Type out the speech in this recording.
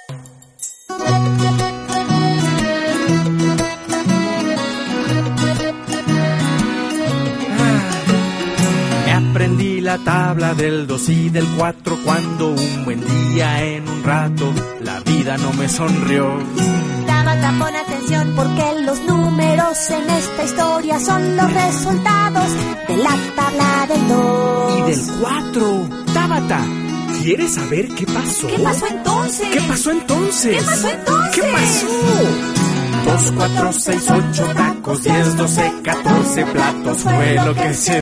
Aprendí la tabla del 2 y del 4 cuando un buen día en un rato la vida no me sonrió. Tabata, pon atención porque los números en esta historia son los resultados de la tabla del 2 y del 4. Tabata, ¿quieres saber qué pasó? ¿Qué pasó entonces? ¿Qué pasó entonces? ¿Qué pasó entonces? ¿Qué pasó? 2, 4, 6, 8 tacos, 10, 12, 14 platos fue lo que se